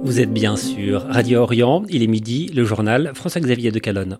Vous êtes bien sûr Radio Orient, il est midi, le journal François-Xavier de Calonne.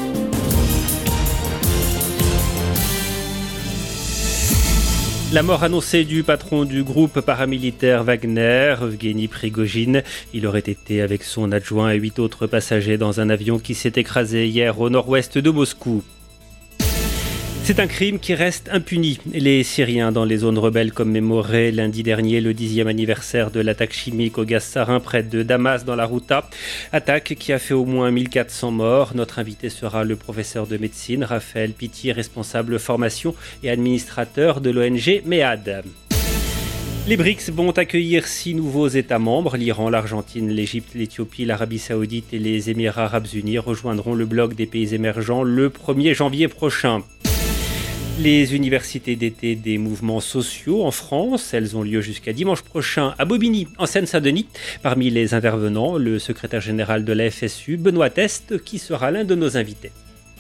La mort annoncée du patron du groupe paramilitaire Wagner, Evgueni Prigojine. Il aurait été avec son adjoint et 8 autres passagers dans un avion qui s'est écrasé hier au nord-ouest de Moscou. C'est un crime qui reste impuni. Les Syriens dans les zones rebelles commémoraient lundi dernier le 10e anniversaire de l'attaque chimique au gaz sarin près de Damas dans la Ghouta. Attaque qui a fait au moins 1400 morts. Notre invité sera le professeur de médecine Raphaël Pitti, responsable formation et administrateur de l'ONG MEAD. Les BRICS vont accueillir 6 nouveaux États membres. L'Iran, l'Argentine, l'Égypte, l'Éthiopie, l'Arabie Saoudite et les Émirats Arabes Unis rejoindront le bloc des pays émergents le 1er janvier prochain. Les universités d'été des mouvements sociaux en France, elles ont lieu jusqu'à dimanche prochain à Bobigny, en Seine-Saint-Denis. Parmi les intervenants, le secrétaire général de la FSU, Benoît Teste, qui sera l'un de nos invités.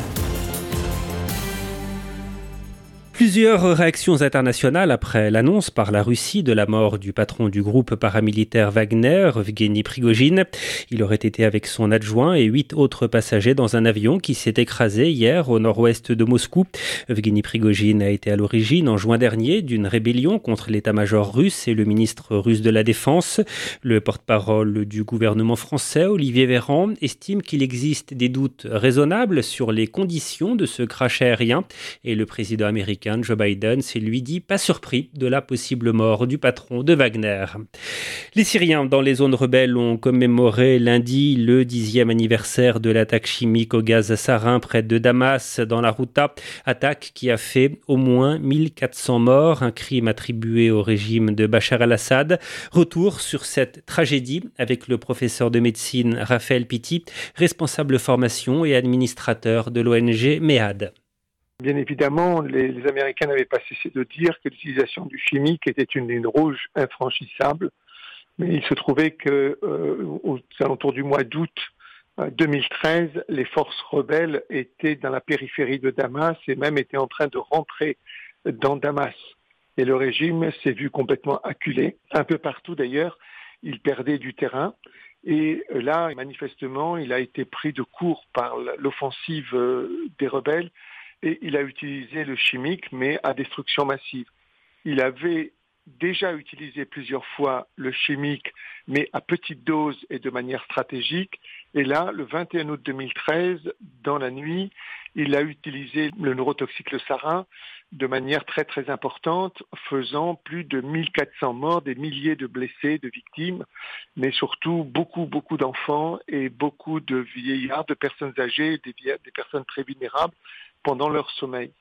Plusieurs réactions internationales après l'annonce par la Russie de la mort du patron du groupe paramilitaire Wagner, Evgueni Prigojine. Il aurait été avec son adjoint et 8 autres passagers dans un avion qui s'est écrasé hier au nord-ouest de Moscou. Evgueni Prigojine a été à l'origine, en juin dernier, d'une rébellion contre l'état-major russe et le ministre russe de la Défense. Le porte-parole du gouvernement français, Olivier Véran, estime qu'il existe des doutes raisonnables sur les conditions de ce crash aérien et le président américain Joe Biden s'est lui dit pas surpris de la possible mort du patron de Wagner. Les Syriens dans les zones rebelles ont commémoré lundi le 10e anniversaire de l'attaque chimique au gaz sarin près de Damas dans la Ghouta. Attaque qui a fait au moins 1400 morts, un crime attribué au régime de Bachar al-Assad. Retour sur cette tragédie avec le professeur de médecine Raphaël Pitti, responsable formation et administrateur de l'ONG MEAD. Bien évidemment, les Américains n'avaient pas cessé de dire que l'utilisation du chimique était une ligne rouge infranchissable, mais il se trouvait aux alentours du mois d'août 2013, les forces rebelles étaient dans la périphérie de Damas et même étaient en train de rentrer dans Damas. Et le régime s'est vu complètement acculé. Un peu partout d'ailleurs, il perdait du terrain. Et là, manifestement, il a été pris de court par l'offensive des rebelles. Et il a utilisé le chimique, mais à destruction massive. Il avait déjà utilisé plusieurs fois le chimique, mais à petite dose et de manière stratégique. Et là, le 21 août 2013, dans la nuit, il a utilisé le neurotoxique, le sarin, de manière très très importante, faisant plus de 1400 morts, des milliers de blessés, de victimes, mais surtout beaucoup d'enfants et beaucoup de vieillards, de personnes âgées, des personnes très vulnérables pendant leur sommeil.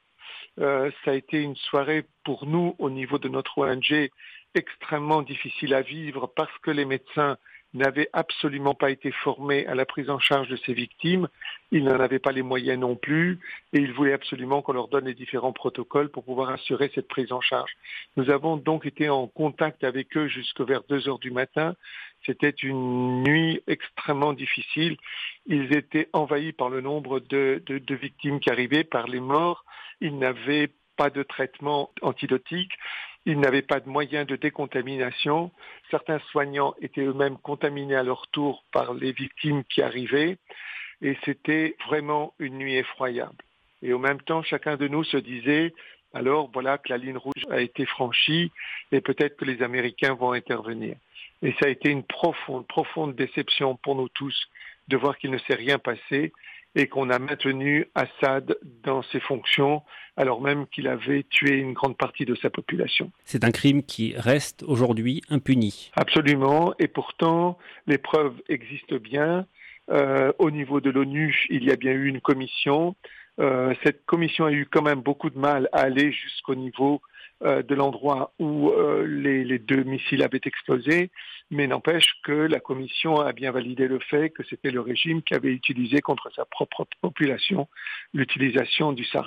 Ça a été une soirée pour nous, au niveau de notre ONG, extrêmement difficile à vivre parce que les médecins n'avaient absolument pas été formés à la prise en charge de ces victimes. Ils n'en avaient pas les moyens non plus et ils voulaient absolument qu'on leur donne les différents protocoles pour pouvoir assurer cette prise en charge. Nous avons donc été en contact avec eux jusqu'à vers 2 heures du matin. C'était une nuit extrêmement difficile. Ils étaient envahis par le nombre de victimes qui arrivaient, par les morts. Ils n'avaient pas de traitement antidotique. Ils n'avaient pas de moyens de décontamination. Certains soignants étaient eux-mêmes contaminés à leur tour par les victimes qui arrivaient. Et c'était vraiment une nuit effroyable. Et en même temps, chacun de nous se disait, alors voilà que la ligne rouge a été franchie et peut-être que les Américains vont intervenir. Et ça a été une profonde déception pour nous tous de voir qu'il ne s'est rien passé et qu'on a maintenu Assad dans ses fonctions alors même qu'il avait tué une grande partie de sa population. C'est un crime qui reste aujourd'hui impuni. Absolument, et pourtant les preuves existent bien. Au niveau de l'ONU, il y a bien eu une commission. Cette commission a eu quand même beaucoup de mal à aller jusqu'au niveau de l'endroit où les 2 missiles avaient explosé, mais n'empêche que la commission a bien validé le fait que c'était le régime qui avait utilisé contre sa propre population l'utilisation du sarin.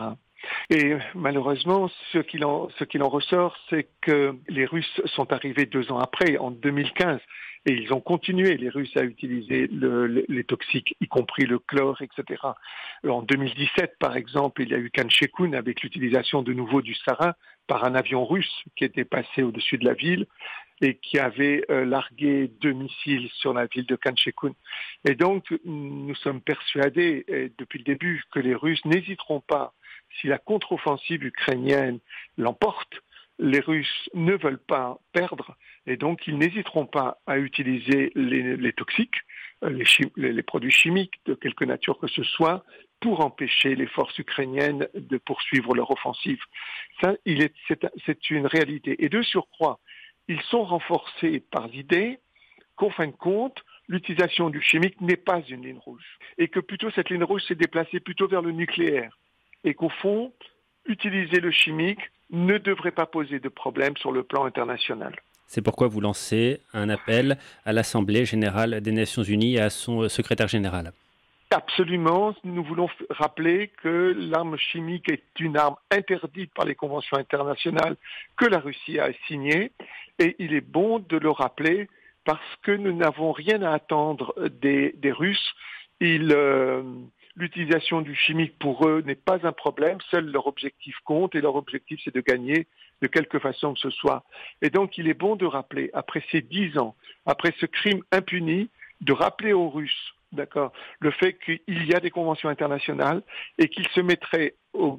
Et malheureusement, ce qu'il en ressort, c'est que les Russes sont arrivés 2 ans après, en 2015, et ils ont continué, les Russes, à utiliser les toxiques, y compris le chlore, etc. En 2017, par exemple, il y a eu Khan-Sheikhoun avec l'utilisation de nouveau du sarin par un avion russe qui était passé au-dessus de la ville et qui avait largué 2 missiles sur la ville de Khan-Sheikhoun. Et donc, nous sommes persuadés, depuis le début, que les Russes n'hésiteront pas, si la contre-offensive ukrainienne l'emporte. Les Russes ne veulent pas perdre et donc ils n'hésiteront pas à utiliser les toxiques, les produits chimiques de quelque nature que ce soit, pour empêcher les forces ukrainiennes de poursuivre leur offensive. Ça, c'est une réalité. Et de surcroît, ils sont renforcés par l'idée qu'en fin de compte, l'utilisation du chimique n'est pas une ligne rouge et que plutôt cette ligne rouge s'est déplacée plutôt vers le nucléaire et qu'au fond, utiliser le chimique ne devrait pas poser de problème sur le plan international. C'est pourquoi vous lancez un appel à l'Assemblée générale des Nations unies et à son secrétaire général. Absolument, nous voulons rappeler que l'arme chimique est une arme interdite par les conventions internationales que la Russie a signées et il est bon de le rappeler parce que nous n'avons rien à attendre des Russes. L'utilisation du chimique pour eux n'est pas un problème, seul leur objectif compte et leur objectif c'est de gagner de quelque façon que ce soit. Et donc il est bon de rappeler, après ces 10 ans, après ce crime impuni, de rappeler aux Russes, d'accord, le fait qu'il y a des conventions internationales et qu'ils se mettraient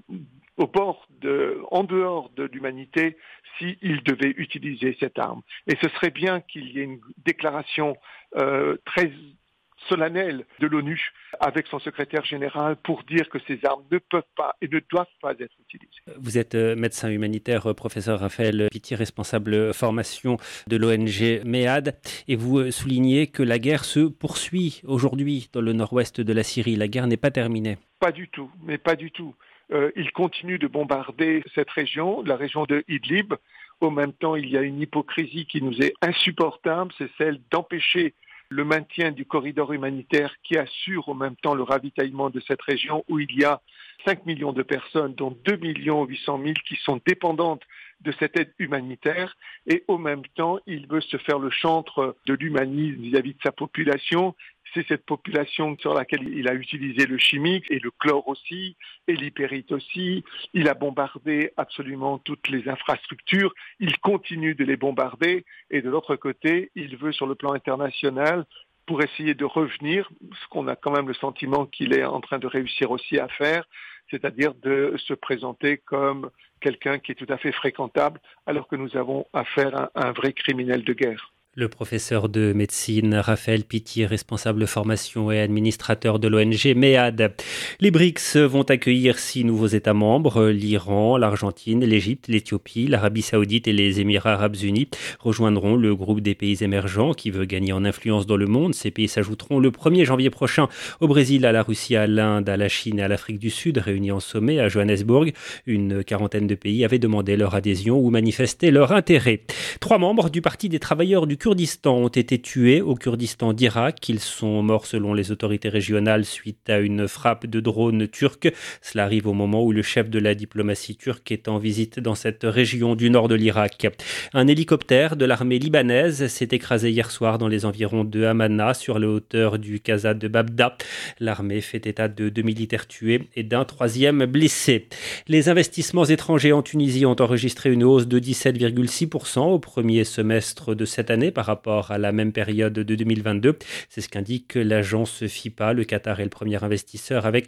en dehors de l'humanité s'ils devaient utiliser cette arme. Et ce serait bien qu'il y ait une déclaration très solennelle de l'ONU avec son secrétaire général pour dire que ces armes ne peuvent pas et ne doivent pas être utilisées. Vous êtes médecin humanitaire, professeur Raphaël Pitié, responsable formation de l'ONG MEAD, et vous soulignez que la guerre se poursuit aujourd'hui dans le nord-ouest de la Syrie. La guerre n'est pas terminée. Pas du tout, mais pas du tout. Ils continuent de bombarder cette région, la région de Idlib. Au même temps, il y a une hypocrisie qui nous est insupportable, c'est celle d'empêcher le maintien du corridor humanitaire qui assure en même temps le ravitaillement de cette région où il y a 5 millions de personnes, dont 2 800 000 qui sont dépendantes de cette aide humanitaire. Et au même temps, il veut se faire le chantre de l'humanisme vis-à-vis de sa population. C'est cette population sur laquelle il a utilisé le chimique et le chlore aussi, et l'hypérite aussi. Il a bombardé absolument toutes les infrastructures. Il continue de les bombarder. Et de l'autre côté, il veut sur le plan international, pour essayer de revenir, ce qu'on a quand même le sentiment qu'il est en train de réussir aussi à faire, c'est-à-dire de se présenter comme quelqu'un qui est tout à fait fréquentable, alors que nous avons affaire à un vrai criminel de guerre. Le professeur de médecine Raphaël Pitié, responsable formation et administrateur de l'ONG MEAD. Les BRICS vont accueillir 6 nouveaux États membres. L'Iran, l'Argentine, l'Égypte, l'Éthiopie, l'Arabie Saoudite et les Émirats Arabes Unis rejoindront le groupe des pays émergents qui veut gagner en influence dans le monde. Ces pays s'ajouteront le 1er janvier prochain au Brésil, à la Russie, à l'Inde, à la Chine et à l'Afrique du Sud, réunis en sommet à Johannesburg. Une quarantaine de pays avaient demandé leur adhésion ou manifesté leur intérêt. 3 membres du Parti des travailleurs du Kurdistan ont été tués au Kurdistan d'Irak. Ils sont morts selon les autorités régionales suite à une frappe de drone turc. Cela arrive au moment où le chef de la diplomatie turque est en visite dans cette région du nord de l'Irak. Un hélicoptère de l'armée libanaise s'est écrasé hier soir dans les environs de Hamana, sur les hauteurs du Qaza de Babda. L'armée fait état de 2 militaires tués et d'un 3e blessé. Les investissements étrangers en Tunisie ont enregistré une hausse de 17,6% au premier semestre de cette année par rapport à la même période de 2022. C'est ce qu'indique l'agence FIPA. Le Qatar est le premier investisseur avec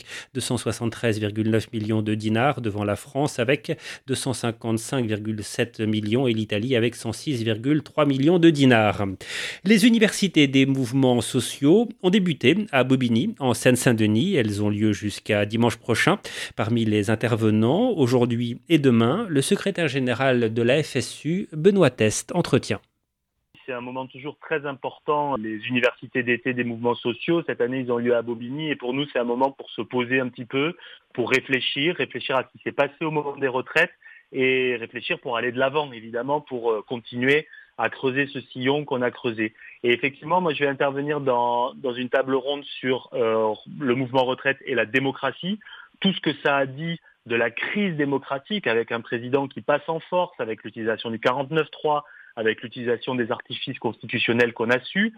273,9 millions de dinars devant la France avec 255,7 millions et l'Italie avec 106,3 millions de dinars. Les universités des mouvements sociaux ont débuté à Bobigny, en Seine-Saint-Denis. Elles ont lieu jusqu'à dimanche prochain. Parmi les intervenants, aujourd'hui et demain, le secrétaire général de la FSU, Benoît Test, entretient. C'est un moment toujours très important, les universités d'été des mouvements sociaux. Cette année, ils ont lieu à Bobigny et pour nous, c'est un moment pour se poser un petit peu, pour réfléchir à ce qui s'est passé au moment des retraites et réfléchir pour aller de l'avant, évidemment, pour continuer à creuser ce sillon qu'on a creusé. Et effectivement, moi, je vais intervenir dans une table ronde sur le mouvement retraite et la démocratie, tout ce que ça a dit de la crise démocratique avec un président qui passe en force avec l'utilisation du 49.3, avec l'utilisation des artifices constitutionnels qu'on a su,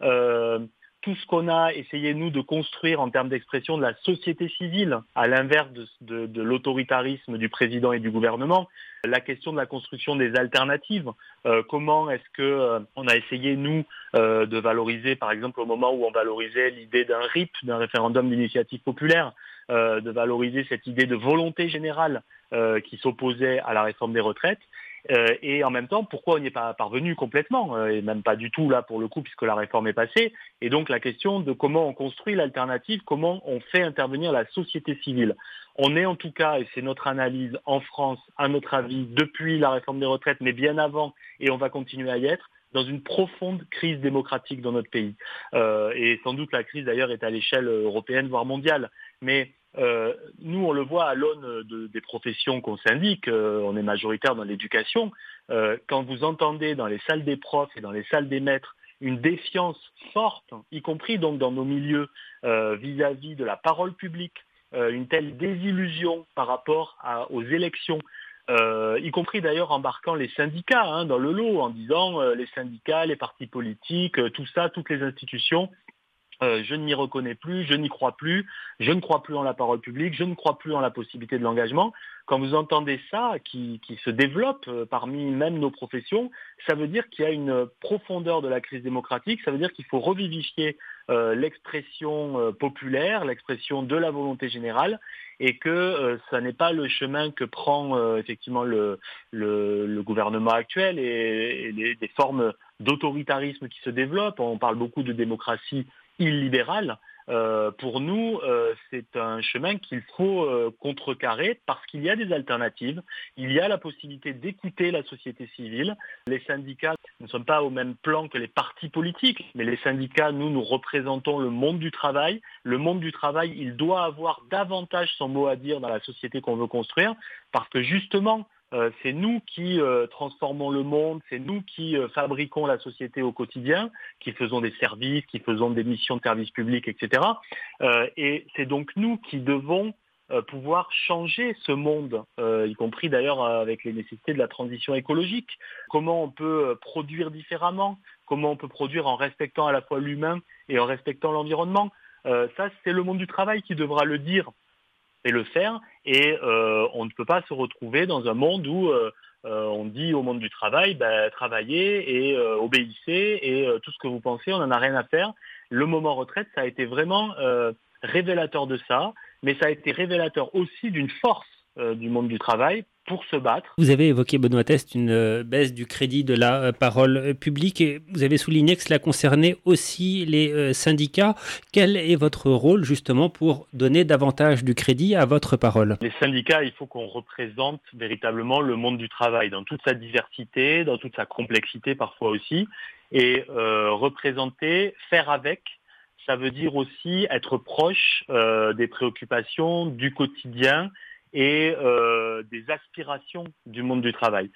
tout ce qu'on a essayé, nous, de construire en termes d'expression de la société civile, à l'inverse de l'autoritarisme du président et du gouvernement, la question de la construction des alternatives, comment est-ce que on a essayé, nous, de valoriser, par exemple, au moment où on valorisait l'idée d'un RIP, d'un référendum d'initiative populaire, de valoriser cette idée de volonté générale qui s'opposait à la réforme des retraites, et en même temps, pourquoi on n'y est pas parvenu complètement, et même pas du tout là pour le coup, puisque la réforme est passée, et donc la question de comment on construit l'alternative, comment on fait intervenir la société civile. On est en tout cas, et c'est notre analyse en France, à notre avis, depuis la réforme des retraites, mais bien avant, et on va continuer à y être, dans une profonde crise démocratique dans notre pays. Et sans doute la crise d'ailleurs est à l'échelle européenne, voire mondiale. Mais nous, on le voit à l'aune des professions qu'on syndique, on est majoritaire dans l'éducation. Quand vous entendez dans les salles des profs et dans les salles des maîtres une défiance forte, y compris donc dans nos milieux, vis-à-vis de la parole publique, une telle désillusion par rapport aux élections, y compris d'ailleurs embarquant les syndicats dans le lot, en disant les syndicats, les partis politiques, tout ça, toutes les institutions, je ne m'y reconnais plus, je n'y crois plus, je ne crois plus en la parole publique, je ne crois plus en la possibilité de l'engagement. Quand vous entendez ça, qui se développe parmi même nos professions, ça veut dire qu'il y a une profondeur de la crise démocratique, ça veut dire qu'il faut revivifier l'expression populaire, l'expression de la volonté générale, et que ça n'est pas le chemin que prend effectivement le gouvernement actuel et des formes d'autoritarisme qui se développent. On parle beaucoup de démocratie illibérale. Pour nous, c'est un chemin qu'il faut contrecarrer parce qu'il y a des alternatives, il y a la possibilité d'écouter la société civile. Les syndicats ne sont pas au même plan que les partis politiques, mais les syndicats, nous représentons le monde du travail. Le monde du travail, il doit avoir davantage son mot à dire dans la société qu'on veut construire parce que justement, c'est nous qui transformons le monde, c'est nous qui fabriquons la société au quotidien, qui faisons des services, qui faisons des missions de service public, etc. Et c'est donc nous qui devons pouvoir changer ce monde, y compris d'ailleurs avec les nécessités de la transition écologique. Comment on peut produire différemment, comment on peut produire en respectant à la fois l'humain et en respectant l'environnement. Ça, c'est le monde du travail qui devra le dire et le faire, et on ne peut pas se retrouver dans un monde où on dit au monde du travail, travaillez et obéissez, et tout ce que vous pensez, on n'en a rien à faire. Le moment retraite, ça a été vraiment révélateur de ça, mais ça a été révélateur aussi d'une force du monde du travail pour se battre. Vous avez évoqué, Benoît Teste, une baisse du crédit de la parole publique et vous avez souligné que cela concernait aussi les syndicats. Quel est votre rôle justement pour donner davantage du crédit à votre parole ? Les syndicats, il faut qu'on représente véritablement le monde du travail dans toute sa diversité, dans toute sa complexité parfois aussi, et représenter, faire avec. Ça veut dire aussi être proche des préoccupations du quotidien et des aspirations du monde du travail.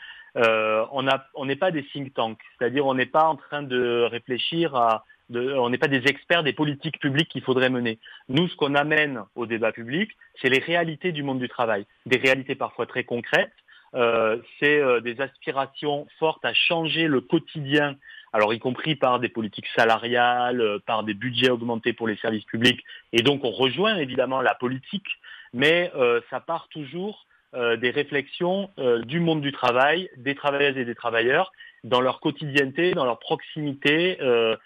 On n'est pas des think tanks, c'est-à-dire on n'est pas en train de réfléchir on n'est pas des experts des politiques publiques qu'il faudrait mener. Nous, ce qu'on amène au débat public, c'est les réalités du monde du travail, des réalités parfois très concrètes, c'est des aspirations fortes à changer le quotidien, alors y compris par des politiques salariales, par des budgets augmentés pour les services publics, et donc on rejoint évidemment la politique, mais ça part toujours des réflexions du monde du travail, des travailleuses et des travailleurs, dans leur quotidienneté, dans leur proximité,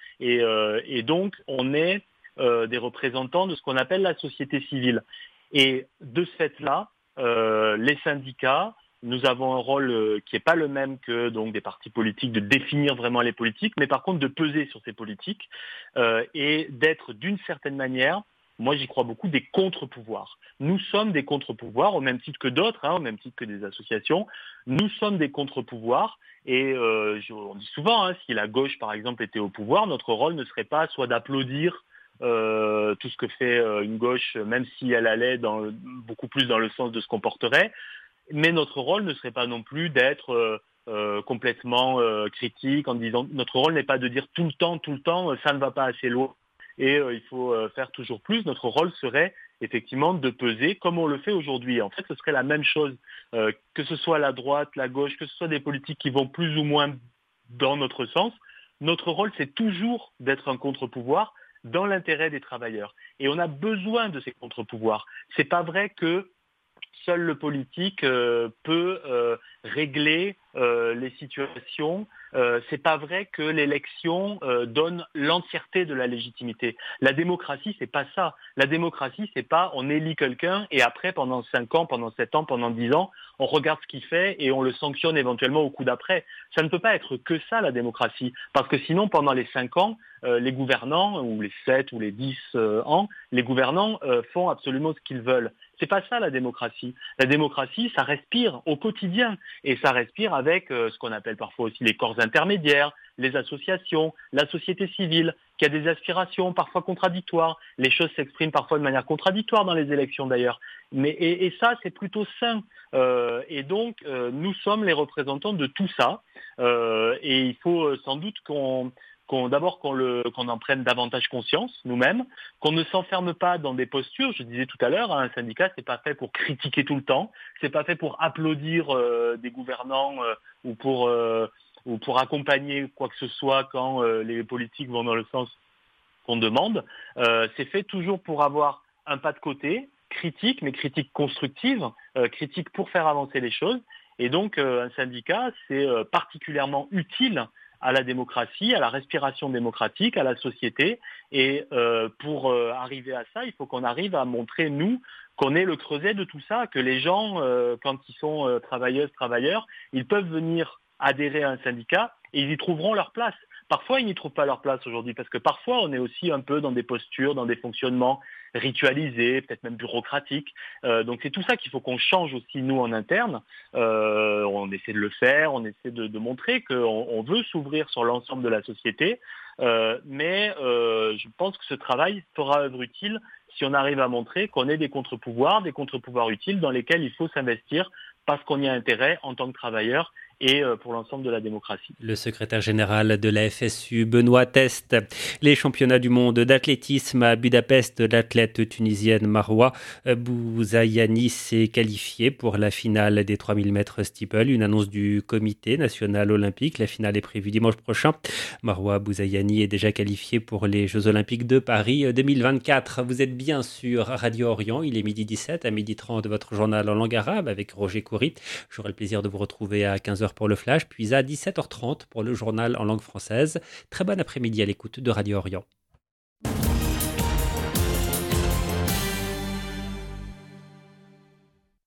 et donc on est des représentants de ce qu'on appelle la société civile. Et de ce fait-là, les syndicats, nous avons un rôle qui n'est pas le même que donc des partis politiques, de définir vraiment les politiques, mais par contre de peser sur ces politiques et d'être d'une certaine manière, moi j'y crois beaucoup, des contre-pouvoirs. Nous sommes des contre-pouvoirs au même titre que d'autres, au même titre que des associations. Nous sommes des contre-pouvoirs et on dit souvent, si la gauche par exemple était au pouvoir, notre rôle ne serait pas soit d'applaudir tout ce que fait une gauche, même si elle allait beaucoup plus dans le sens de ce qu'on porterait, mais notre rôle ne serait pas non plus d'être complètement critique en disant, notre rôle n'est pas de dire tout le temps, ça ne va pas assez loin et il faut faire toujours plus. Notre rôle serait effectivement de peser comme on le fait aujourd'hui. En fait, ce serait la même chose, que ce soit la droite, la gauche, que ce soit des politiques qui vont plus ou moins dans notre sens. Notre rôle, c'est toujours d'être un contre-pouvoir dans l'intérêt des travailleurs. Et on a besoin de ces contre-pouvoirs. C'est pas vrai que seul le politique peut régler les situations. C'est pas vrai que l'élection donne l'entièreté de la légitimité. La démocratie, c'est pas ça. La démocratie, c'est pas on élit quelqu'un et après pendant 5 ans, pendant 7 ans, pendant 10 ans, on regarde ce qu'il fait et on le sanctionne éventuellement au coup d'après. Ça ne peut pas être que ça la démocratie, parce que sinon pendant les 5 ans, les gouvernants ou les 7 ou les 10 ans, les gouvernants font absolument ce qu'ils veulent. C'est pas ça la démocratie. La démocratie, ça respire au quotidien et ça respire avec ce qu'on appelle parfois aussi les corps intermédiaires, les associations, la société civile, qui a des aspirations parfois contradictoires. Les choses s'expriment parfois de manière contradictoire dans les élections d'ailleurs. Et ça, c'est plutôt sain. Et donc, nous sommes les représentants de tout ça. Et il faut sans doute qu'on en prenne davantage conscience nous-mêmes, qu'on ne s'enferme pas dans des postures. Je disais tout à l'heure, un syndicat, c'est pas fait pour critiquer tout le temps, c'est pas fait pour applaudir des gouvernants ou pour accompagner quoi que ce soit quand les politiques vont dans le sens qu'on demande. C'est fait toujours pour avoir un pas de côté, critique, mais critique constructive, critique pour faire avancer les choses. Et donc, un syndicat, c'est particulièrement utile à la démocratie, à la respiration démocratique, à la société. Et pour arriver à ça, il faut qu'on arrive à montrer, nous, qu'on est le creuset de tout ça, que les gens, quand ils sont travailleuses, travailleurs, ils peuvent venir adhérer à un syndicat et ils y trouveront leur place. Parfois, ils n'y trouvent pas leur place aujourd'hui, parce que parfois, on est aussi un peu dans des postures, dans des fonctionnements ritualisés, peut-être même bureaucratiques. Donc, c'est tout ça qu'il faut qu'on change aussi, nous, en interne. On essaie de le faire, on essaie de montrer qu'on veut s'ouvrir sur l'ensemble de la société. Mais je pense que ce travail fera œuvre utile si on arrive à montrer qu'on est des contre-pouvoirs utiles dans lesquels il faut s'investir parce qu'on y a intérêt en tant que travailleur et pour l'ensemble de la démocratie. Le secrétaire général de la FSU, Benoît Test. Les championnats du monde d'athlétisme à Budapest, l'athlète tunisienne Marwa Bouzayani s'est qualifiée pour la finale des 3000 mètres steeple. Une annonce du comité national olympique. La finale est prévue dimanche prochain. Marwa Bouzayani est déjà qualifiée pour les Jeux olympiques de Paris 2024. Vous êtes bien sur Radio Orient. Il est 12h17 à 12h30 votre journal en langue arabe avec Roger Courit. J'aurai le plaisir de vous retrouver à 15h pour le flash, puis à 17h30 pour le journal en langue française. Très bon après-midi à l'écoute de Radio Orient.